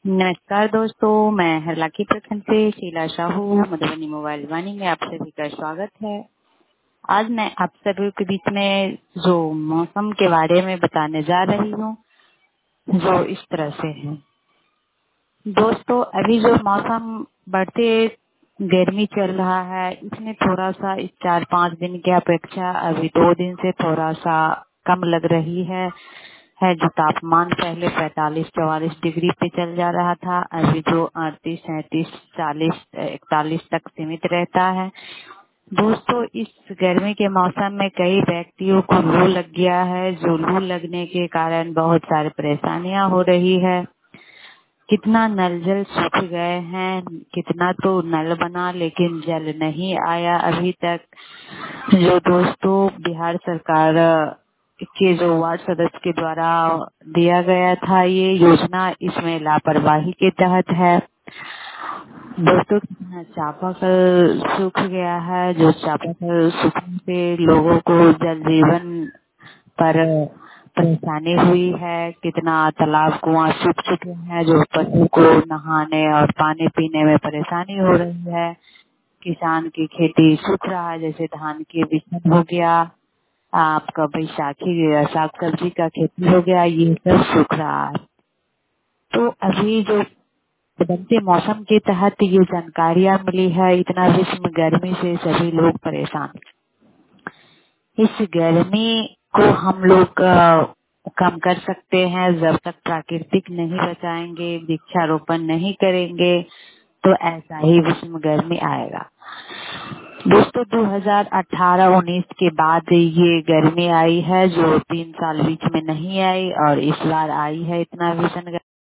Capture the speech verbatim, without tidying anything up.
नमस्कार दोस्तों, मैं हरलाखी प्रखंड से शीला साहू मधुबनी मोबाइल वाणी में आप सभी का स्वागत है। आज मैं आप सभी के बीच में जो मौसम के बारे में बताने जा रही हूँ, जो इस तरह से है। दोस्तों, अभी जो मौसम बढ़ते गर्मी चल रहा है, इसमें थोड़ा सा इस चार पाँच दिन की अपेक्षा अभी दो दिन से थोड़ा सा कम लग रही है है जो तापमान पहले पैंतालीस चौवालीस डिग्री पे चल जा रहा था, अभी जो अड़तीस सैंतीस चालीस इकतालीस तक सीमित रहता है। दोस्तों, इस गर्मी के मौसम में कई व्यक्तियों को लू लग गया है, जो लू लगने के कारण बहुत सारी परेशानियां हो रही है। कितना नल जल सूख गए हैं, कितना तो नल बना लेकिन जल नहीं आया अभी तक। जो दोस्तों बिहार सरकार के जो वार्ड सदस्य के द्वारा दिया गया था ये योजना, इसमें लापरवाही के तहत है। दोस्तों, कितना चापाकल सूख गया है, जो चापाकल सूखने से लोगों को जल जीवन पर परेशानी हुई है। कितना तालाब कुआं सूख चुके हैं, जो पशु को नहाने और पानी पीने में परेशानी हो रही है। किसान की खेती सूख रहा है, जैसे धान की बिचन हो गया, आपका बैसाखी साग सब्जी का खेती हो गया, ये सब सूख रहा है। तो अभी जो बदलते मौसम के तहत ये जानकारियां मिली है, इतना विश्व गर्मी से सभी लोग परेशान। इस गर्मी को हम लोग अ, कम कर सकते हैं जब तक प्राकृतिक नहीं बचाएंगे, वृक्षारोपण नहीं करेंगे, तो ऐसा ही विश्व गर्मी आएगा। दोस्तों, दो हज़ार अठारह उन्नीस के बाद ये गर्मी आई है, जो तीन साल बीच में नहीं आई और इस बार आई है इतना भीषण गर्मी।